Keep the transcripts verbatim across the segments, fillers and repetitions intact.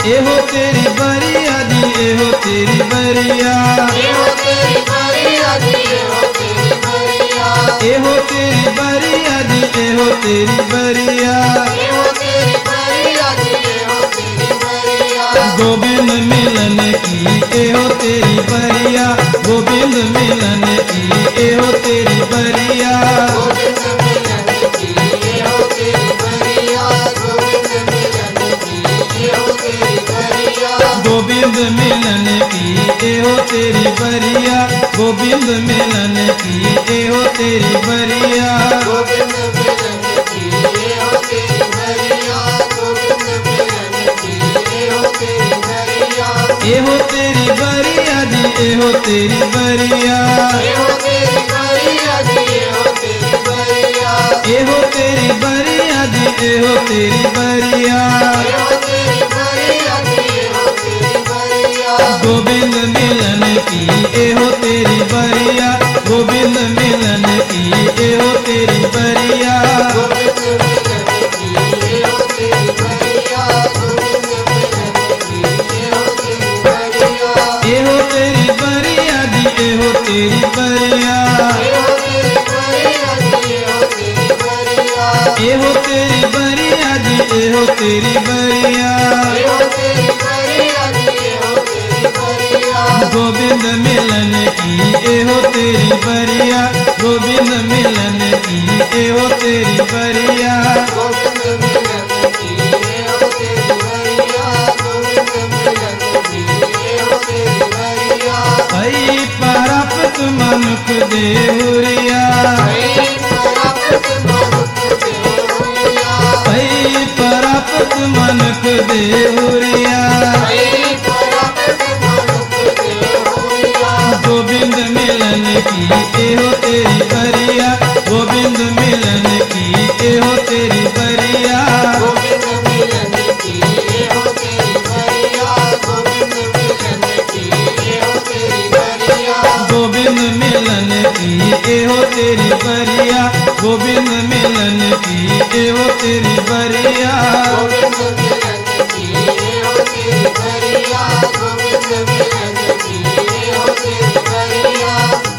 एहो तेरी बरिया दी एहो तेरी बरिया, एहो तेरी बरिया दी एहो तेरी बरिया, एहो तेरी बरिया दी एहो तेरी बरिया, एहो तेरी बरिया दी एहो तेरी बरिया। गोविंद मिलन की एहो तेरी बरिया, गोविंद मिलन की एहो तेरी बरिया, गोविंद मिलन की एहो तेरी बरिया, गोविंद मिलन की एहो तेरी बरिया, गोविंद मिलन की एहो तेरी बरिया, गोविंद मिलन की एहो तेरी बरिया, गोविंद मिलन की एहो तेरी बरिया, गोविंद मिलन की एहो तेरी बरिया। एहो तेरी बरिया दी एहो तेरी बरिया, एहो तेरी बरिया दी एहो तेरी बरिया, एहो तेरी बरिया दी एहो तेरी बरिया, एहो तेरी बरिया दी एहो तेरी बरिया। गोविंद मिलन की एहो तेरी बरिया, गोविंद मिलन की एहो तेरी बरिया, गोविंद मिलन की एहो तेरी बरिया, गोविंद मिलन की एहो तेरी बरिया। एहो तेरी बरिया दी एहो तेरी बरिया, एहो तेरी बरिया दी एहो तेरी बरिया, एहो तेरी बरिया दी एहो तेरी बरिया, एहो तेरी बरिया दी एहो तेरी बरिया। गोविंद मिलन की एहो तेरी बरिया, गोविंद मिलन की एहो तेरी बरिया, गोविंद मिलन की एहो तेरी बरिया, गोविंद मिलन की एहो तेरी बरिया। भई प्राप्त मनुख देहुरिया, भई प्राप्त मनुख देहुरिया, भई प्राप्त मनुख देहुरिया, भई प्राप्त मनुख देहुरिया। गोविंद मिलन की एहो तेरी बरिया, गोविंद मिलन की एहो तेरी बरिया, गोविंद मिलन की एहो तेरी बरिया, गोविंद मिलन की एहो तेरी बरिया। गोविंद मिलन की एहो तेरी बरिया, गोविंद मिलन की एहो तेरी बरिया, गोविंद मिलन की एहो तेरी बरिया, गोविंद मिलन की एहो तेरी बरिया।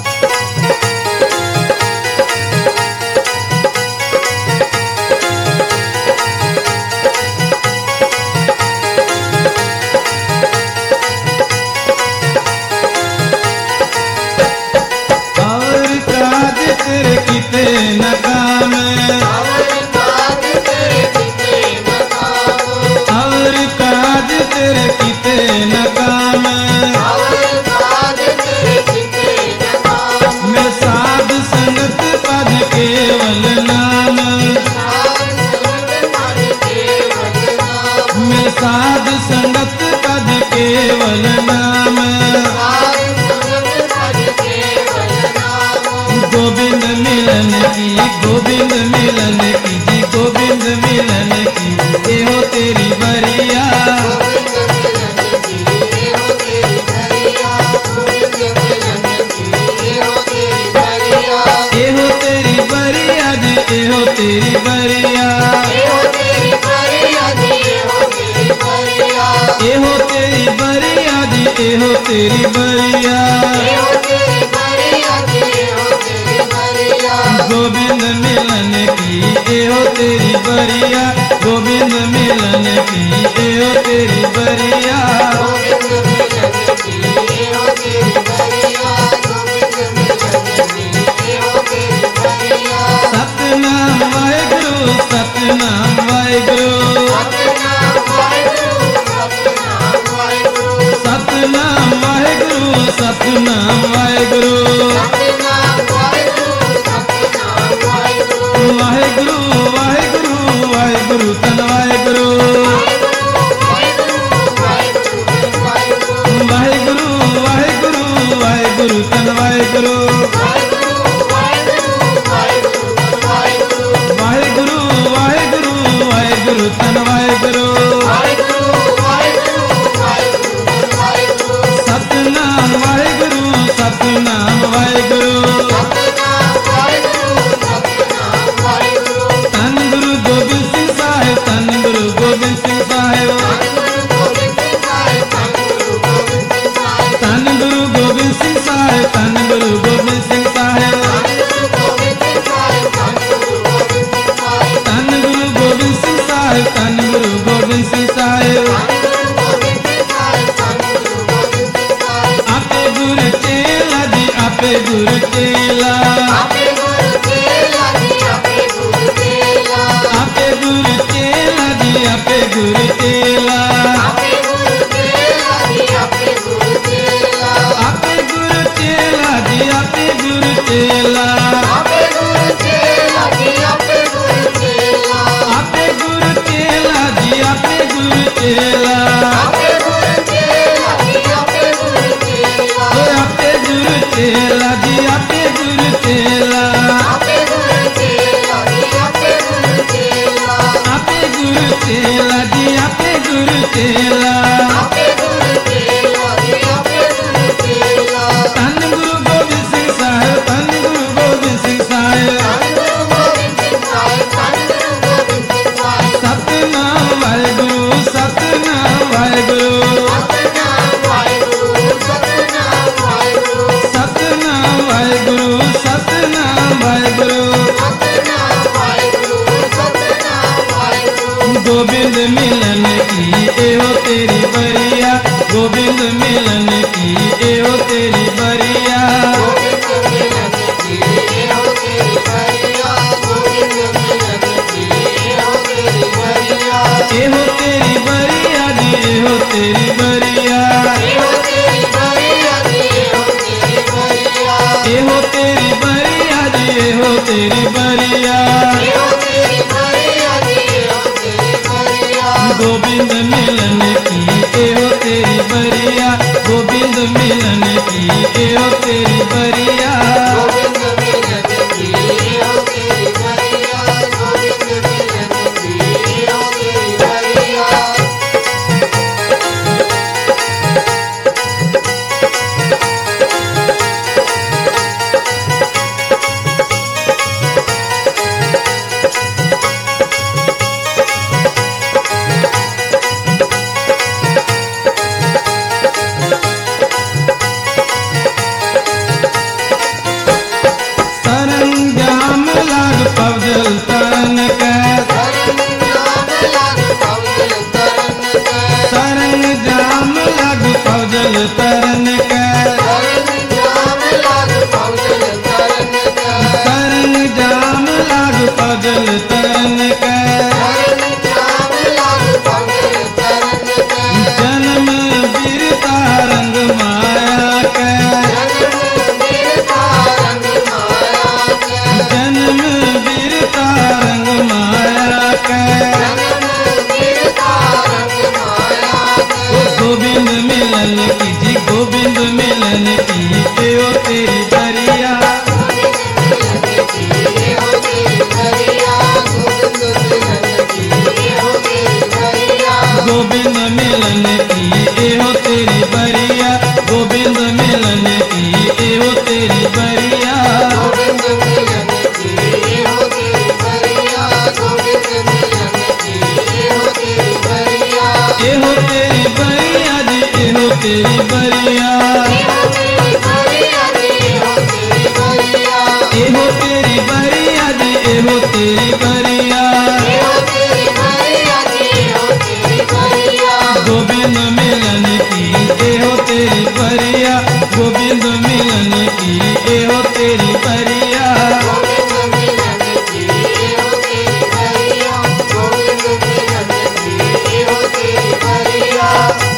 और काज तेरे किते न काम, और काज तेरे किते न काम, और काज तेरे किते न काम, और काज तेरे किते न काम। मैं साध संगत पद केवल नाम, साध संगत पद केवल नाम, मैं साध संगत पद केवल नाम, साध संगत पद केवल नाम। गोविंद मिलन की गोविंद मिलन की जी गोविंद मिलन की एहो तेरी बरिया, गोविंद मिलन की एहो तेरी बरिया, गोविंद मिलन की एहो तेरी बरिया। एहो तेरी बरिया जी एहो तेरी बरिया, एहो तेरी बरिया दी एहो तेरी बरिया, एहो तेरी बरिया जी एहो तेरी बरिया, एहो तेरी बरिया दी एहो तेरी बरिया। गोविंद मिलन की एहो तेरी बरिया, गोविंद मिलन की एहो तेरी बरिया, गोविंद मिलन की एहो तेरी बरिया, गोविंद मिलन की एहो तेरी बरिया। सतनाम वाहेगुरु सतनाम वाहेगुरु, सतनाम वाहेगुरु, सतनाम वाहेगुरु, सतनाम वाहेगुरु सतनाम वाहेगुरु, सतनाम वाहेगुरु, सतनाम वाहेगुरु। वाहेगुरु वाहेगुरु वाहेगुरु तन वाहेगुरु, वाहेगुरु, वाहेगुरु, वाहेगुरु, वाहेगुरु वाहेगुरु वाहेगुरु तन वाहेगुरु, वाहेगुरु, वाहेगुरु, वाहेगुरु, वाहेगुरु, वाहेगुरु वाहेगुरु वाहेगुरु तन वाहेगुरु, वाहेगुरु, वाहेगुरु, वाहेगुरु, वाहेगुरु। सतनाम वाहेगुरु सतनाम वाहेगुरु, आपे गुरु चेला आपे गुरु चेला जी आपे गुरु चेला आपे गुरु चेला जी आपे गुरु चेला आपे गुरु चेला जी आपे गुरु चेला आपे गुरु चेला जी आपे गुरु चेला आपे गुरु चेला जी आपे गुरु चेला आपे गुरु चेला जी आपे गुरु चेला आपे गुरु चेला जी आपे गुरु चेला ओ आपे गुरु चेला जी आपे गुरु चेला आपे गुरु चेला जी आपे गुरु चेला आपे गुरु चेला जी आपे गुरु चेला आपे गुरु चेला जी आपे गुरु चेला धन गुरु गोबिंद सिंह साहिब धन गुरु गोबिंद सिंह साहिब धन गुरु गोबिंद सिंह साहिब धन गुरु गोबिंद सिंह साहिब सतनाम वाहेगुरु सतनाम वाहेगुरु सतनाम वाहेगुरु सतनाम वाहेगुरु सतनाम वाहेगुरु सतनाम वाहेगुरु सतनाम वाहेगुरु सतनाम वाहेगुरु गोविंद मिलन की एहो तेरी बरिया गोविंद मिलन की एहो तेरी बरिया गोविंद मिलन की एहो तेरी बरिया गोविंद मिलन की एहो तेरी बरिया एहो तेरी बरिया जी एहो तेरी बरिया एहो तेरी बरिया जी एहो तेरी बरिया एहो तेरी बरिया जी एहो तेरी बरिया एहो तेरी बरिया जी एहो तेरी बरिया गोविंद मिलन की एहो तेरी बरिया गोविंद मिलन की एहो तेरी बरिया गोविंद मिलन की एहो तेरी बरिया गोविंद मिलन की एहो तेरी बरिया सरंजाम लाग पवजल तरन के सरंजाम लाग पवजल तरन के सरंजाम लाग पवजल तरन के सरंजाम लाग पवजल तरन के सरंजाम लाग पवजल तरन के सरंजाम लाग पवजल तरन के जन्म वीरता रंग माया के जन्म वीरता रंग माया के जन्म वीरता रंग माया के जन्म वीरता रंग माया के गोविंद मिलन की जी गोविंद मिलन की एहो तेरी बरिया गोविंद मिलन की एहो तेरी बरिया गोविंद मिलन की एहो तेरी बरिया गोविंद मिलन की एहो तेरी बरिया गोविंद मिलन की एहो तेरी बरिया एहो तेरी बरिया जी एहो तेरी बरिया एहो तेरी बरिया जी एहो तेरी बरिया एहो तेरी बरिया जी एहो तेरी बरिया एहो तेरी बरिया जी एहो तेरी बरिया गोविंद मिलन की एहो तेरी बरिया गोविंद मिलन की एहो तेरी बरिया गोविंद मिलन की एहो तेरी बरिया गोविंद मिलन की एहो तेरी बरिया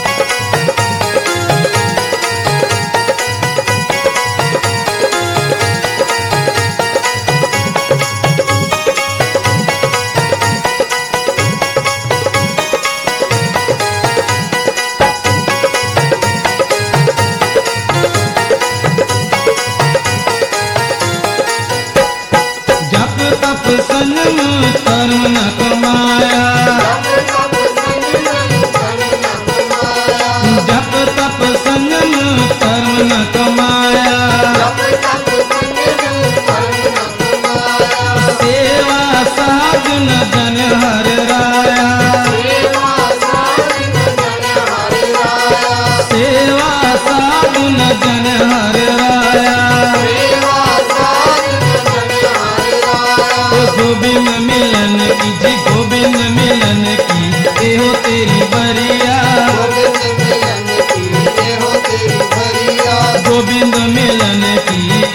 जप तप संयम कर्म न कमाया जप तप संयम कर्म न कमाया जप तप संयम कर्म न कमाया जप तप संयम कर्म न कमाया सेवा साधन जन हर राया सेवा साधन जन हरि राया सेवा साधन जन हर राया सेवा साधन जन हरि राया ओ गोविंद मिलन की जी गोविंद मिलन की एहो तेरी बरिया गोविंद मिलन की एहो तेरी बरिया गोविंद मिलन की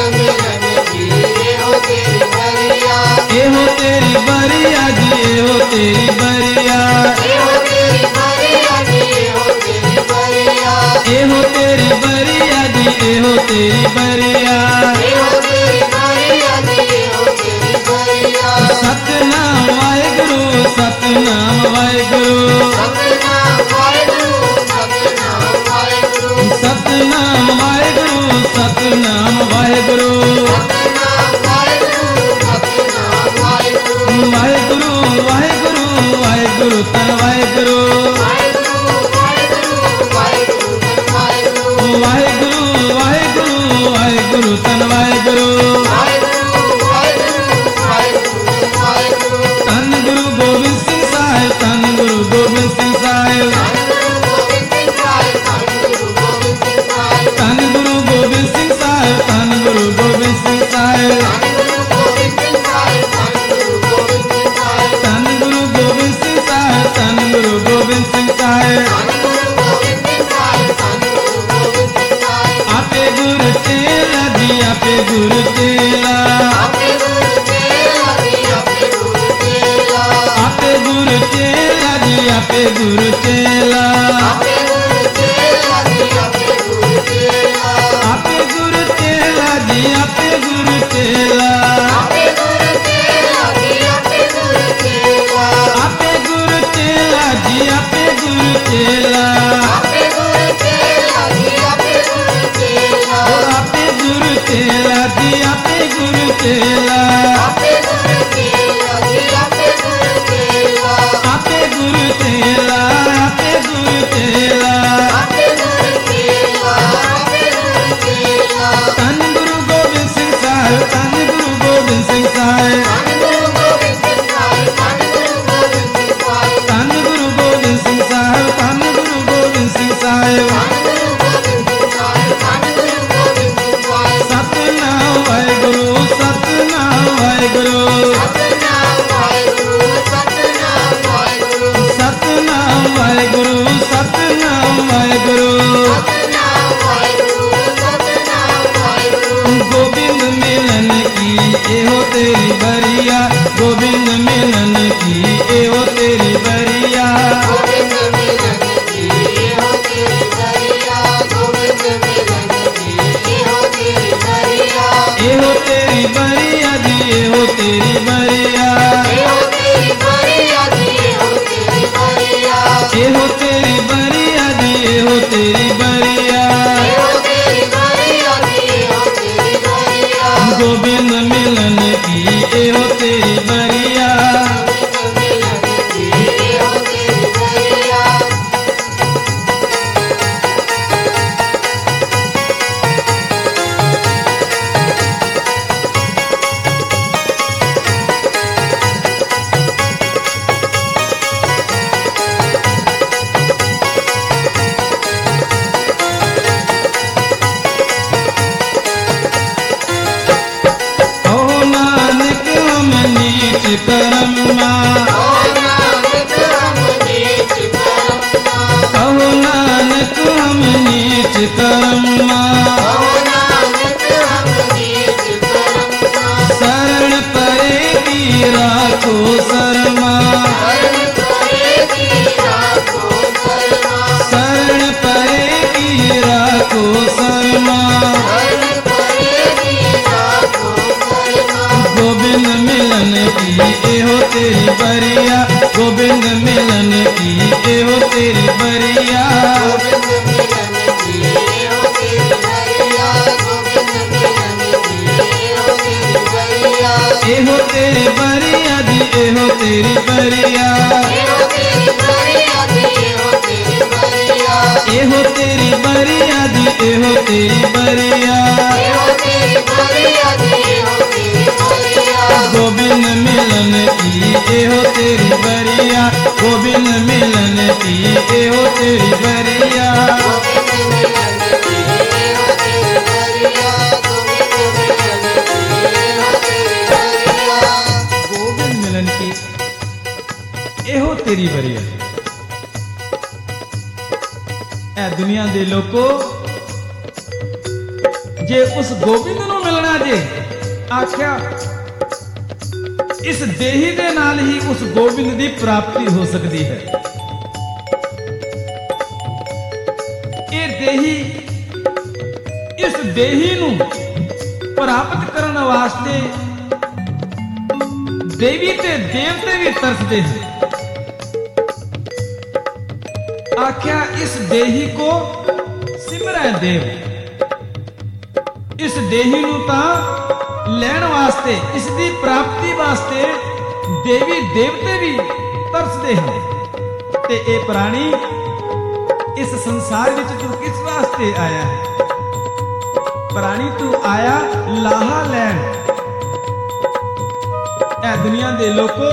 मिलन की एहो तेरी बरिया एहो तेरी बरिया जी एहो तेरी बरिया एहो तेरी बरिया जी एहो तेरी बरिया एहो तेरी बरिया जी एहो तेरी बरिया एहो तेरी बरिया जी एहो तेरी बरिया सतनाम वाहेगुरु सतनाम वाहेगुरु सतनाम वाहेगुरु सतनाम वाहेगुरु सतनाम वाहेगुरु सतनाम वाहेगुरु सतनाम वाहेगुरु सतनाम वाहेगुरु वाहेगुरु वाहेगुरु वाहेगुरु तन वाहेगुरु वाहेगुरु वाहेगुरु वाहेगुरु वाहेगुरु वाहेगुरु वाहेगुरु वाहेगुरु तन वाहेगुरु वाहेगुरु वाहेगुरु वाहेगुरु वाहेगुरु तन गुरु गोबिंद सिंह साहिब तन गुरु गोबिंद सिंह साहिब धन गुरु गोबिंद सिंह साहिब धन गुरु गोबिंद सिंह साहिब तन गुरु गोबिंद सिंह साहिब तन गुरु गोबिंद सिंह साहिब धन गुरु गोबिंद सिंह साहिब धन गुरु गोबिंद सिंह साहिब आपे गुरु चेला जी आपे गुरु चेला आपे गुरु चेला जी आपे गुरु चेला आपे गुरु चेला जी आपे गुरु चेला आपे गुरु चेला जी आपे गुरु चेला आपे गुरु चेला जी आपे गुरु चेला आपे गुरु चेला जी आपे गुरु चेला आपे गुरु चेला जी आपे गुरु चेला आपे गुरु चेला जी आपे गुरु चेला ओ आपे गुरु चेला जी आपे गुरु चेला आपे गुरु चेला जी आपे गुरु चेला आपे गुरु चेला आपे गुरु चेला आपे गुरु चेला आपे गुरु चेला तन गुरु गोबिंद सिंह साहिब तन गुरु गोबिंद सिंह साहिब धन गुरु गोबिंद सिंह साहिब धन गुरु गोबिंद सिंह साहिब तन गुरु गोबिंद सिंह साहिब तन गुरु गोबिंद सिंह साहिब धन गुरु गोबिंद सिंह साहिब धन गुरु गोबिंद सिंह साहिब सतनाम वाहेगुरु सतनाम वाहेगुरु सतनाम वाहेगुरु सतनाम वाहेगुरु सतनाम वाहेगुरु सतनाम वाहेगुरु सतनाम वाहेगुरु सतनाम वाहेगुरु गोविंद मिलन की एहो तेरी बरिया गोविंद मिलन की एहो तेरी बरिया गोविंद मिलन की एहो तेरी बरिया गोविंद मिलन की एहो तेरी बरिया एहो तेरी बरिया जी एहो तेरी बरिया एहो तेरी बरिया जी एहो तेरी बरिया एहो तेरी बरिया जी एहो तेरी बरिया एहो तेरी बरिया जी एहो तेरी बरिया गोविंद मिलन की एहो तेरी बरिया गोविंद मिलन की एहो तेरी बरिया ओ नानक हम नीच करम्मा ओ नानक हम नीच करम्मा ओ नानक हम नीच करम्मा ओ नानक हम नीच करम्मा शरण परे की राखो शर्मा शरण परे की राखो शर्मा शरण परे की राखो शर्मा शरण परे की राखो शर्मा गोविंद मिलन की एहो तेरी बरिया गोविंद मिलन की एहो तेरी बरिया गोविंद मिलन की एहो तेरी बरिया गोविंद मिलन की एहो तेरी बरिया एहो तेरी बरिया जी एहो तेरी बरिया एहो तेरी बरिया जी एहो तेरी बरिया एहो तेरी बरिया जी एहो तेरी बरिया एहो तेरी बरिया जी एहो तेरी बरिया गोविंद मिलन की एहो तेरी बरिया गोविंद मिलन की एहो तेरी बरिया गोविंद मिलन की एहो तेरी बरिया गोविंद मिलन की एहो तेरी बरिया गोविंद मिलन की एहो तेरी बरिया ए दुनिया दे लोको जे उस गोविंद नु मिलना ਜੇ ਆਖਿਆ ਇਸ ਦੇਹੀ ਦੇ ਨਾਲ ਹੀ ਉਸ ਗੋਬਿੰਦ ਦੀ ਪ੍ਰਾਪਤੀ ਹੋ ਸਕਦੀ ਹੈ। ਇਹ ਦੇਹੀ ਇਸ ਦੇਹੀ ਨੂੰ ਪ੍ਰਾਪਤ ਕਰਨ ਵਾਸਤੇ ਦੇਵੀ ਤੇ ਦੇਵਤੇ ਵੀ ਤਰਸਦੇ ਹਨ। आख्या इस देही को सिमरै देव, इस देही नूं तां लैण वास्ते, इस दी प्राप्ति वास्ते देवी देवते भी तरसदे हैं। ते ए प्राणी इस संसार विच तू किस वास्ते आया है? प्राणी तू आया लाहा लैण। ए दुनिया दे लोको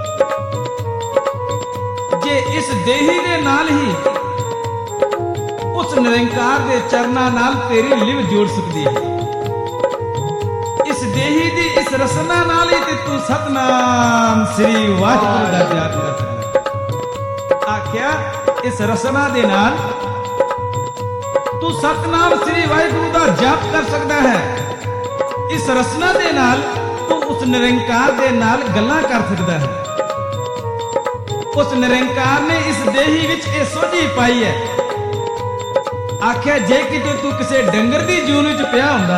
जे इस देही दे नाल ही उस निरंकार दे चरना नाल तेरी लिव जोड़ सकती है। इस देही दी इस रसना नाल ही ते तू सतनाम श्री वाहिगुरू दा जाप कर सकदा। आख्या इस रसना दे नाल तू सतनाम श्री वाहिगुरू दा जाप कर सकदा है। इस रसना दे नाल तू उस निरंकार दे नाल गल्लां कर सकदा है। उस निरंकार ने इस देही विच ये सोझी पाई है। आख्या जे किते तू किसे डंगर दी जून विच पिया हुंदा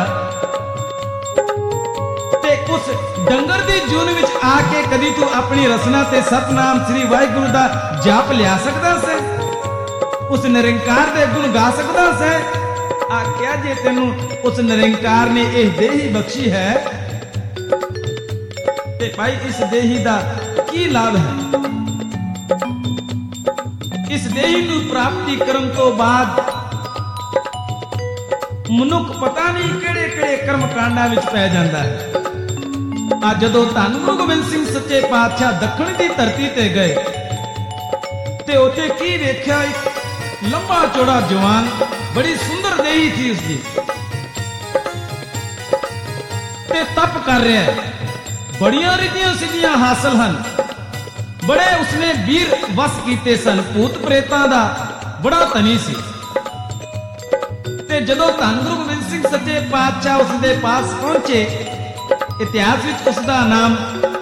ते उस डंगर दी जून विच आके कदी तू अपनी रसना ते सतनाम श्री वाहिगुरू दा जाप लिया सकदा से? उस निरंकार दे गुण गा सकदा से? आख्या जे तेनू उस निरंकार ने यह देही बख्शी है ते भाई इस देही दा की लाभ है? इस देही नूं प्राप्ति करन तो बाद मनुख पता नहीं किहड़े किहड़े कर्म कांडां विच पै जांदा है। आ जदों धन गुरु गोबिंद सिंह सच्चे पातशाह दक्षिण दी धरती ते गए ते उत्थे की वेख्या? एक लंबा चौड़ा जवान, बड़ी सुंदर देही थी उसकी, ते तप कर रहा है। बड़ियां रिद्धियां सिद्धियां हासिल हन, बड़े उसने वीर वस कीते सन, भूत प्रेतां दा बड़ा धनी सी। ते जदों धन गुरु गोबिंद सिंह सच्चे पातशाह उसदे पास पहुंचे, इतिहास विच उसदा नाम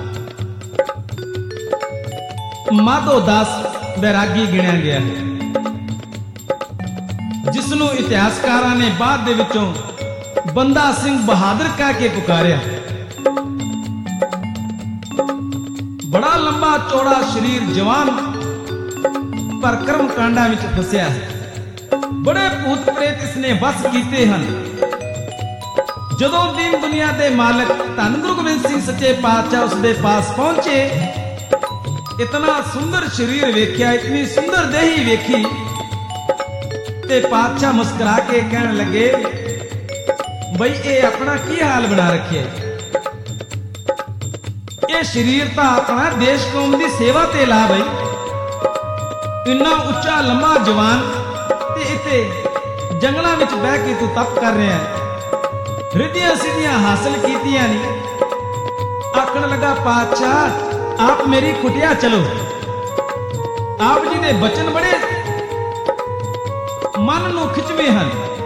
माधो दास बैरागी गिणिया गया है, जिसनों इतिहासकारां ने बाद दे विचों बंदा सिंह बहादुर कह के पुकारिया। बड़ा लंबा चौड़ा शरीर, जवान, पर कर्म कांडा विच फसिया है। बड़े भूत प्रेत इसने वस कीते हन। जदों दीन दुनिया दे मालिक धन गुरु गोबिंद सिंह सच्चे पातशाह उसदे पास पहुंचे, इतना सुंदर शरीर वेख्या, इतनी सुंदर देही वेखी ते पातशाह मुस्कुरा के कहने लगे, बई ये अपना की हाल बना रखे? ये शरीर तो अपना देश कौम की सेवा ते ला बई। इन्ना उच्चा लंबा जवान ते इत्थे जंगलों में बह के तू तप कर रहा है, रिद्धियां सिद्धियां हासिल कीतियां नहीं। आखन लगा, पातशाह आप मेरी कुटिया चलो। आप जी दे बचन बड़े मन नूं खिचवे हन।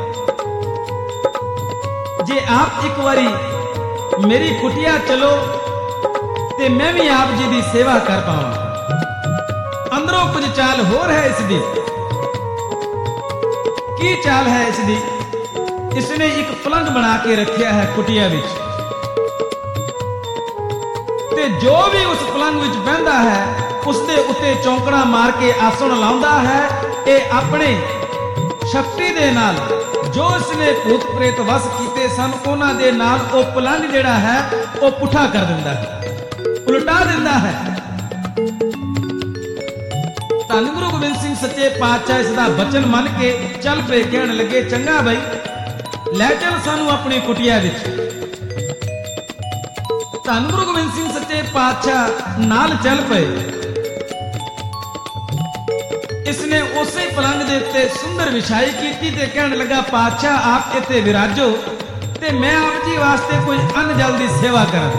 जे आप एक बारी मेरी कुटिया चलो ते मैं भी आप जी की सेवा कर पावां। अंदरों कुछ चाल होर है इसदी। की चाल है इसदी? इसने एक पलंग बना के रखा है कुटिया विच, ते जो भी उस पलंग विच बहंदा है उसके उत्ते चौंकड़ा मार के आसन लाउंदा है। ये अपने शक्ति दे नाल जो इसने भूत प्रेत वस कीते सन उन्हां दे नाल ओ पलंग जिहड़ा है वो पुठा कर दिंदा है, उल्टा दिंदा है। धन गुरु गोबिंद सिंह सच्चे पातशाह इसदा बचन मन के चल पे, कहने लगे, चंगा बई लै चल सानू अपनी कुटिया विच। धन गुरु गोबिंद सिंह सच्चे पातशाह नाल चल पे। इसने उसे पलंग दे उत्ते सुंदर विछाई की ते कहने लगा, पातशाह आप इत्थे विराजो ते मैं आप जी वास्ते कोई अन्न जल दी सेवा करा।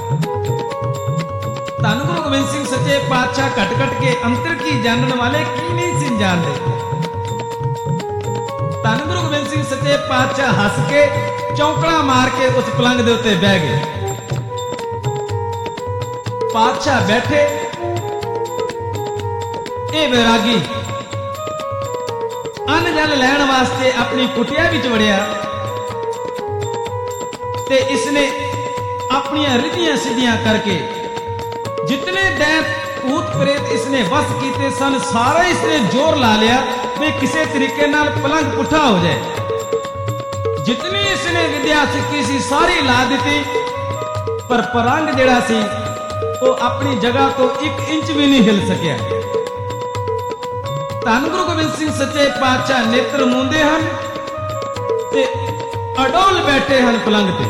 धन गुरु गोबिंद सिंह सच्चे पातशाह घट घट के अंतर की जानने वाले की नहीं सी जानते। ਧੰਨ ਗੁਰੂ ਗੋਬਿੰਦ ਸਿੰਘ ਸੱਚੇ ਪਾਤਸ਼ਾਹ ਹੱਸ ਕੇ ਚੌਂਕੜਾ ਮਾਰ ਕੇ ਉਸ ਪਲੰਗ ਦੇ ਉੱਤੇ ਬਹਿ ਗਏ। ਪਾਤਸ਼ਾਹ ਬੈਠੇ, ਇਹ ਵੈਰਾਗੀ ਅੰਨ ਜਲ ਲੈਣ ਵਾਸਤੇ ਆਪਣੀ ਕੁਟਿਆ ਵਿੱਚ ਵੜਿਆ ਤੇ ਇਸਨੇ ਆਪਣੀਆਂ ਰਿਧੀਆਂ ਸਿੱਧੀਆਂ ਕਰਕੇ ਜਿਤਨੇ ਦੈਤ ਭੂਤ ਪ੍ਰੇਤ ਇਸਨੇ ਵਸ ਕੀਤੇ ਸਨ ਸਾਰਾ ਇਸਨੇ ਜ਼ੋਰ ਲਾ ਲਿਆ ਵੀ ਕਿਸੇ ਤਰੀਕੇ ਨਾਲ ਪਲੰਗ ਪੁੱਠਾ ਹੋ ਜਾਏ। ਜਿਤਨੀ ਇਸਨੇ ਵਿਦਿਆ ਸਿੱਖੀ ਸੀ ਸਾਰੀ ਲਾ ਦਿੱਤੀ, ਪਰ ਪਲੰਗ ਜਿਹੜਾ ਸੀ ਉਹ ਆਪਣੀ ਜਗ੍ਹਾ ਤੋਂ ਇੱਕ ਇੰਚ ਵੀ ਨਹੀਂ ਹਿਲ ਸਕਿਆ। ਧੰਨ ਗੁਰੂ ਗੋਬਿੰਦ ਸਿੰਘ ਸੱਚੇ ਪਾਤਸ਼ਾਹ ਨੇਤਰ ਮੂੰਦੇ ਹਨ ਤੇ ਅਡੋਲ ਬੈਠੇ ਹਨ ਪਲੰਗ ਤੇ।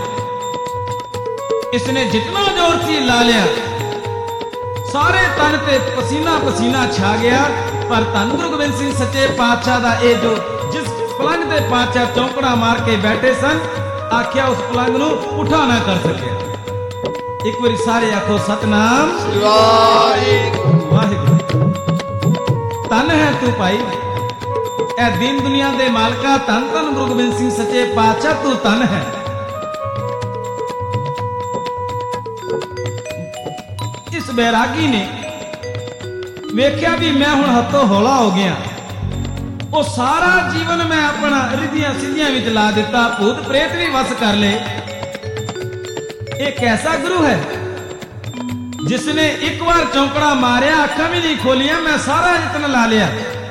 ਇਸਨੇ ਜਿਤਨਾ ਜ਼ੋਰ ਸੀ ਲਾ ਲਿਆ, ਸਾਰੇ ਤਨ ਤੇ ਪਸੀਨਾ ਪਸੀਨਾ ਛਾ ਗਿਆ, ਪਰ ਧੰਨ ਗੁਰੂ ਗੋਬਿੰਦ ਸਿੰਘ ਸੱਚੇ ਪਾਤਸ਼ਾਹ ਦਾ ਇਹ ਜੋ ਜਿਸ ਪਲੰਗ ਤੇ ਪਾਤਸ਼ਾਹ ਚੌਂਕੜਾ ਮਾਰ ਕੇ ਬੈਠੇ ਸਨ, ਆਖਿਆ ਉਸ ਪਲੰਗ ਨੂੰ ਪੁੱਠਾ ਨਾ ਕਰ ਸਕਿਆ। ਇੱਕ ਵਾਰੀ ਸਾਰੇ ਆਖੋ ਸਤਨਾਮ ਵਾਹਿਗੁਰੂ ਵਾਹਿਗੁਰੂ। ਧੰਨ ਹੈ ਤੂੰ ਭਾਈ, ਇਹ ਦੀਨ ਦੁਨੀਆ ਦੇ ਮਾਲਕਾ, ਧੰਨ ਧੰਨ ਗੁਰੂ ਗੋਬਿੰਦ ਸਿੰਘ ਸੱਚੇ ਪਾਤਸ਼ਾਹ, ਤੂੰ ਧੰਨ ਹੈ। ਇਸ ਬੈਰਾਗੀ ਨੇ ਵੇਖਿਆ ਵੀ ਮੈਂ ਹੁਣ ਹੱਥੋਂ ਹੌਲਾ ਹੋ ਗਿਆ, ਉਹ ਸਾਰਾ ਜੀਵਨ ਮੈਂ ਆਪਣਾ ਰਿਧੀਆਂ ਸਿੱਧੀਆਂ ਵਿੱਚ ਲਾ ਦਿੱਤਾ, ਭੂਤ ਪ੍ਰੇਤ ਵੀ ਵਸ ਕਰ ਲਏ। ਇਹ ਕੈਸਾ ਗੁਰੂ ਹੈ ਜਿਸਨੇ ਇੱਕ ਵਾਰ ਚੌਂਕੜਾ ਮਾਰਿਆ, ਅੱਖਾਂ ਵੀ ਨਹੀਂ ਖੋਲੀਆਂ, ਮੈਂ ਸਾਰਾ ਯਤਨ ਲਾ ਲਿਆ।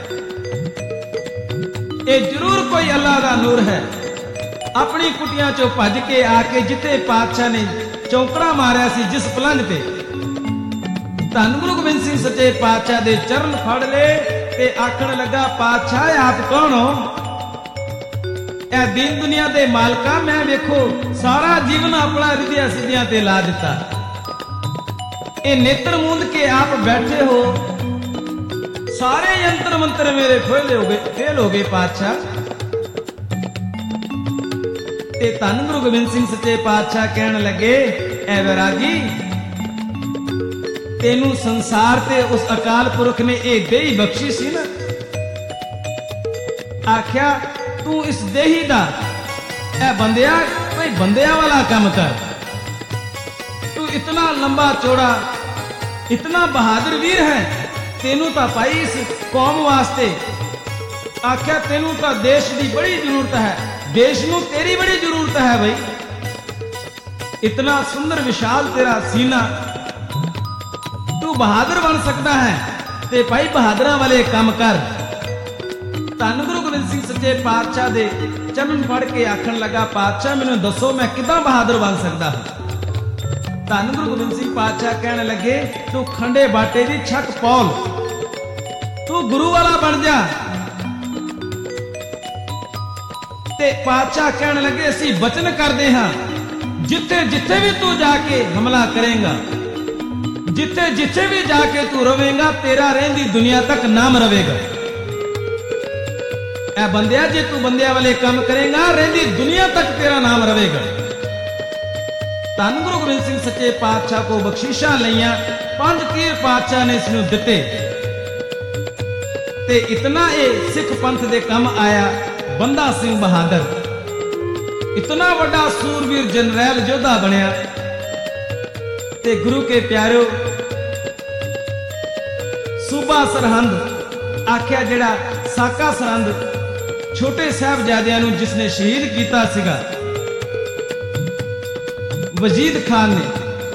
ਇਹ ਜ਼ਰੂਰ ਕੋਈ ਅੱਲਾ ਦਾ ਨੂਰ ਹੈ। ਆਪਣੀ ਕੁਟੀਆਂ ਚੋਂ ਭੱਜ ਕੇ ਆ ਕੇ ਜਿੱਥੇ ਪਾਤਸ਼ਾਹ ਨੇ ਚੌਂਕੜਾ ਮਾਰਿਆ ਸੀ ਜਿਸ ਪਲੰਗ ਤੇ, ਧੰਨ ਗੁਰੂ ਗੋਬਿੰਦ ਸਿੰਘ ਸੱਚੇ ਪਾਤਸ਼ਾਹ ਦੇ ਚਰਨ ਫੜ ਲਏ ਤੇ ਆਖਣ ਲੱਗਾ, ਪਾਤਸ਼ਾਹ ਆਪ ਕੌਣ ਹੋ? ਇਹ ਦੀਨ ਦੁਨੀਆ ਦੇ ਮਾਲਕਾ, ਮੈਂ ਵੇਖੋ ਸਾਰਾ ਜੀਵਨ ਆਪਣਾ ਰਿਧੀਆਂ ਸਿੱਧੀਆਂ ਤੇ ਲਾ ਦਿੱਤਾ, ਇਹ ਨੇਤਰ ਮੂੰਦ ਕੇ ਆਪ ਬੈਠੇ ਹੋ, ਸਾਰੇ ਯੰਤਰ ਮੰਤਰ ਮੇਰੇ ਫੇਲ ਹੋ ਗਏ ਫੇਲ ਹੋ ਗਏ ਪਾਤਸ਼ਾਹ। ਤੇ ਧੰਨ ਗੁਰੂ ਗੋਬਿੰਦ ਸਿੰਘ ਸੱਚੇ ਪਾਤਸ਼ਾਹ ਕਹਿਣ ਲੱਗੇ, ਐ ਵੈਰਾਗੀ, ਤੈਨੂੰ ਸੰਸਾਰ ਤੇ ਉਸ ਅਕਾਲ ਪੁਰਖ ਨੇ ਇਹ ਦੇਹੀ ਬਖਸ਼ੀ ਸੀ ਨਾ, ਆਖਿਆ ਤੂੰ ਇਸ ਦੇਹੀ ਦਾ ਇਹ ਬੰਦਿਆ ਕੋਈ ਬੰਦਿਆਂ ਵਾਲਾ ਕੰਮ ਕਰ। ਤੂੰ ਇਤਨਾ ਲੰਬਾ ਚੌੜਾ, ਇਤਨਾ ਬਹਾਦਰ ਵੀਰ ਹੈ, ਤੈਨੂੰ ਤਾਂ ਭਾਈ ਇਸ ਕੌਮ ਵਾਸਤੇ, ਆਖਿਆ ਤੈਨੂੰ ਤਾਂ ਦੇਸ਼ ਦੀ ਬੜੀ ਜ਼ਰੂਰਤ ਹੈ, ਦੇਸ਼ ਨੂੰ ਤੇਰੀ ਬੜੀ ਜ਼ਰੂਰਤ ਹੈ ਬਈ। ਇਤਨਾ ਸੁੰਦਰ ਵਿਸ਼ਾਲ ਤੇਰਾ ਸੀਨਾ, ਤੂੰ ਬਹਾਦਰ ਬਣ ਸਕਦਾ ਹੈ ਤੇ ਭਾਈ ਬਹਾਦਰਾਂ ਵਾਲੇ ਕੰਮ ਕਰ। ਧੰਨ ਗੁਰੂ ਗੋਬਿੰਦ ਸਿੰਘ ਸੱਚੇ ਪਾਤਸ਼ਾਹ ਦੇ ਚਰਨ ਫੜ ਕੇ ਆਖਣ ਲੱਗਾ, ਪਾਤਸ਼ਾਹ ਮੈਨੂੰ ਦੱਸੋ ਮੈਂ ਕਿੱਦਾਂ ਬਹਾਦਰ ਬਣ ਸਕਦਾ ਹਾਂ? ਧੰਨ ਗੁਰੂ ਗੋਬਿੰਦ ਸਿੰਘ ਪਾਤਸ਼ਾਹ ਕਹਿਣ ਲੱਗੇ, ਤੂੰ ਖੰਡੇ ਬਾਟੇ ਦੀ ਛੱਕ ਪੌਲ, ਤੂੰ ਗੁਰੂ ਵਾਲਾ ਬਣ ਜਾ। ਤੇ ਪਾਤਸ਼ਾਹ ਕਹਿਣ ਲੱਗੇ, ਅਸੀਂ ਬਚਨ ਕਰਦੇ ਹਾਂ ਜਿੱਥੇ ਜਿੱਥੇ ਵੀ ਤੂੰ ਜਾ ਕੇ ਹਮਲਾ ਕਰੇਗਾ, ਜਿੱਥੇ ਜਿੱਥੇ ਵੀ ਜਾ ਕੇ ਤੂੰ ਰਵੇਂਗਾ, ਤੇਰਾ ਰਹਿੰਦੀ ਦੁਨੀਆ ਤੱਕ ਨਾਮ ਰਵੇਗਾ। ਐ ਬੰਦਿਆ, ਜੇ ਤੂੰ ਬੰਦਿਆਂ ਵਾਲੇ ਕੰਮ ਕਰੇਗਾ, ਰਹਿੰਦੀ ਦੁਨੀਆ ਤੱਕ ਤੇਰਾ ਨਾਮ ਰਵੇਗਾ। ਧੰਨ ਗੁਰੂ ਗੋਬਿੰਦ ਸਿੰਘ ਸੱਚੇ ਪਾਤਸ਼ਾਹ ਕੋ ਬਖਸ਼ਿਸ਼ਾਂ ਲਈਆਂ, ਪੰਜ ਤੀਰ ਪਾਤਸ਼ਾਹ ਨੇ ਇਸ ਨੂੰ ਦਿੱਤੇ ਤੇ ਇਤਨਾ ਇਹ ਸਿੱਖ ਪੰਥ ਦੇ ਕੰਮ ਆਇਆ। ਬੰਦਾ ਸਿੰਘ ਬਹਾਦਰ ਇਤਨਾ ਵੱਡਾ ਸੂਰਬੀਰ ਜਨਰਲ ਯੋਧਾ ਬਣਿਆ। ਤੇ ਗੁਰੂ ਕੇ ਪਿਆਰਿਓ, ਸੂਬਾ ਸਰਹੰਦ ਆਖਿਆ ਜਿਹੜਾ ਸਾਕਾ ਸਰਹੰਦ ਛੋਟੇ ਸਾਹਿਬਜ਼ਾਦਿਆਂ ਨੂੰ ਜਿਸਨੇ ਸ਼ਹੀਦ ਕੀਤਾ ਸੀਗਾ, ਵਜੀਦ ਖਾਨ ਨੇ,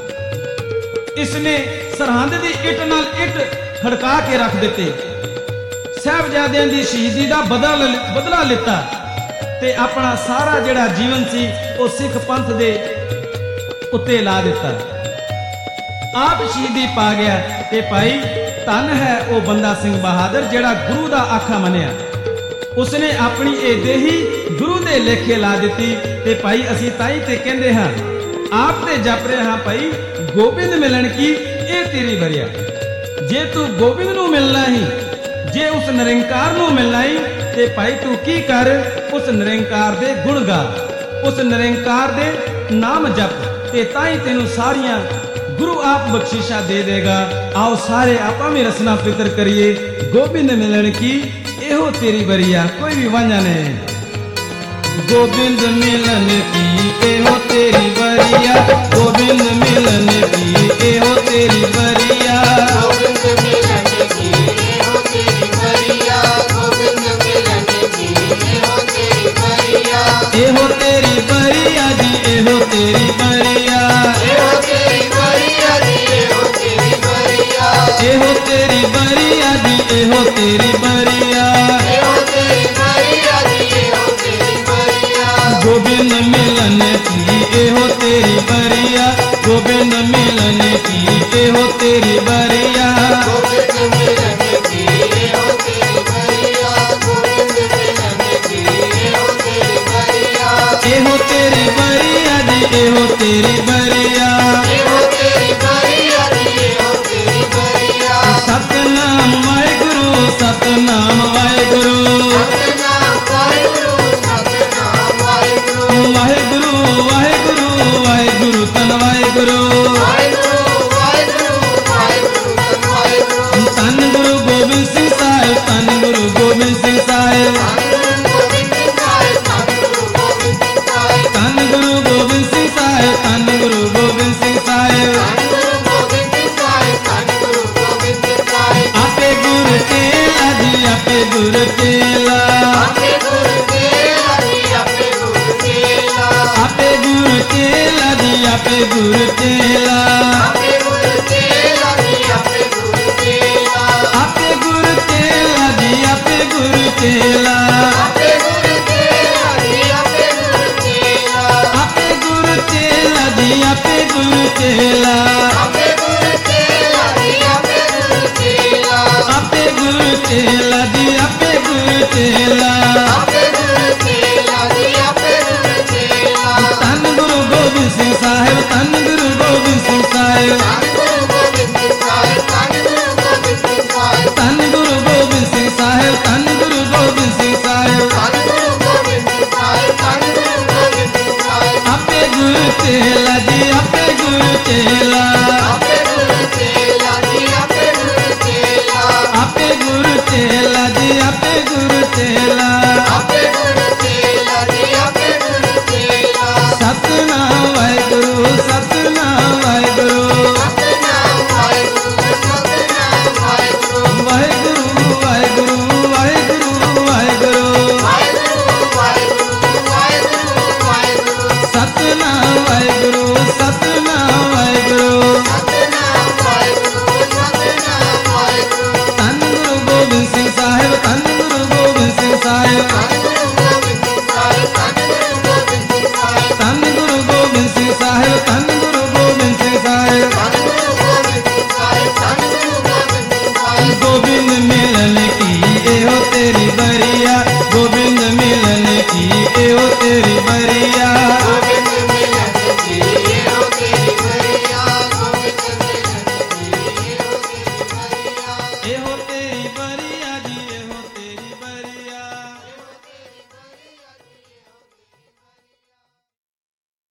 ਇਸਨੇ ਸਰਹੰਦ ਦੀ ਇੱਟ ਨਾਲ ਇੱਟ ਖੜਕਾ ਕੇ ਰੱਖ ਦਿੱਤੇ, ਸਾਹਿਬਜ਼ਾਦਿਆਂ ਦੀ ਸ਼ਹੀਦੀ ਦਾ ਬਦਲਾ ਬਦਲਾ ਲਿੱਤਾ ਤੇ ਆਪਣਾ ਸਾਰਾ ਜਿਹੜਾ ਜੀਵਨ ਸੀ ਉਹ ਸਿੱਖ ਪੰਥ ਦੇ ਉੱਤੇ ਲਾ ਦਿੱਤਾ, ਆਪ ਸ਼ਹੀਦੀ ਪਾ ਗਿਆ। ਤੇ ਭਾਈ ਧੰਨ ਹੈ ਉਹ ਬੰਦਾ ਸਿੰਘ ਬਹਾਦਰ ਜਿਹੜਾ ਗੁਰੂ ਦਾ ਆਖਾ ਮੰਨਿਆ, ਉਸਨੇ ਆਪਣੀ ਇਹ ਦੇਹੀ ਗੁਰੂ ਦੇ ਲੇਖੇ ਲਾ ਦਿੱਤੀ। ਤੇ ਭਾਈ ਅਸੀਂ ਤਾਈ ਤੇ ਕਹਿੰਦੇ ਹਾਂ, ਆਪ ਤੇ ਜਪ ਰਹੇ ਹਾਂ ਭਾਈ, ਗੋਬਿੰਦ ਮਿਲਣ ਕੀ ਇਹ ਤੇਰੀ ਬਰਿਆ। ਜੇ ਤੂੰ ਗੋਬਿੰਦ ਨੂੰ ਮਿਲਣਾ ਹੀ, ਜੇ ਉਸ ਨਿਰੰਕਾਰ ਨੂੰ ਮਿਲਣਾ ਹੀ, ਤੇ ਭਾਈ ਤੂੰ ਕੀ ਕਰ, ਉਸ ਨਿਰੰਕਾਰ ਦੇ ਗੁਣ ਗਾ, ਉਸ ਨਿਰੰਕਾਰ ਦੇ ਨਾਮ ਜਪ, ਤੇ ਤਾਈ ਤੈਨੂੰ ਸਾਰੀਆਂ ਗੁਰੂ ਆਪ ਬਖਸ਼ਿਸ਼ਾਂ ਦੇ ਦੇਗਾ। ਆਓ ਸਾਰੇ ਆਪਾਂ ਵੀ ਰਸਨਾ ਫਿਕਰ ਕਰੀਏ, ਗੋਬਿੰਦ ਮਿਲਣ ਕੀ ਇਹੋ ਤੇਰੀ ਬਰੀਆ, ਕੋਈ ਵੀ ਵਾਂਝਾ ਨਹੀਂ। गोविंद मिलन की ए हो तेरी बरिया, गोविंद मिलन की ए हो तेरी बरिया। गोविंद मिलन की ए हो तेरी बरिया, गोविंद मिलन की ए हो तेरी बरिया। ए हो तेरी बरिया जी, ए हो तेरी बरिया, ए हो तेरी बरिया जी, ए हो तेरी बरिया। ए हो तेरी बरिया जी, ए हो तेरी बरिया। ए हो तेरी बरिया जी, ए हो तेरी बरिया। गोविंद मिलन की ए हो तेरी बरिया, गोविंद मिलन की ए हो तेरी बरिया। गोविंद मिलन की ए हो तेरी बरिया, गोविंद मिलन की ए हो तेरी बरिया। ए हो तेरी बरिया जी, ए हो तेरी बरिया। ए हो तेरी बरिया जी, ए हो तेरी बरिया। सतनाम वाहेगुरु, सतनाम वाहेगुरु, सतनाम वाहेगुरु, सतनाम वाहेगुरु। वाहेगुरु वाहेगुरु वाहेगुरु तन वाहेगुरु। वाहेगुरु, वाहेगुरु, वाहेगुरु, धन वाहेगुरु। धन गुरु गोबिंद सिंह साहिब, धन गुरु गोबिंद सिंह साहिब, धन गुरु गोविंद सिंह साहिब, धन गुरु गोविंद सिंह साहिब। धन गुरु गोबिंद सिंह साहिब, धन गुरु गोबिंद सिंह साहिब। धन गुरु गोविंद सिंह साहिब, धन गुरु गोविंद सिंह साहिब। आपे गुरु चेला जी, आपे गुरु चेला, आपे गुरु चेला जी, आपे गुरु चेला। आपे गुरु चेला जी, आपे गुरु चेला, आपे गुरु चेला जी, आपे गुरु चेला। आपे गुरु चेला जी, आपे गुरु चेला, आपे गुरु चेला जी, आपे गुरु चेला। आपे गुरु चेला जी, आपे गुरु चेला, आपे गुरु चेला जी, आपे गुरु चेला। आपे गुरु चेला जी, आपे गुरु चेला। आपे गुरु चेला जी, आपे गुरु चेला। धन गुरु गोबिंद सिंह साहिब, धन गुरु गोबिंद सिंह साहिब, धन गुरु गोविंद सिंह साहिब, धन गुरु गोविंद सिंह साहिब। धन गुरु गोबिंद सिंह साहिब, धन गुरु गोबिंद सिंह साहिब। धन गुरु गोविंद सिंह साहिब, धन गुरु गोविंद सिंह साहिब। आपे गुरु चेला जी, आपे गुरु चेला,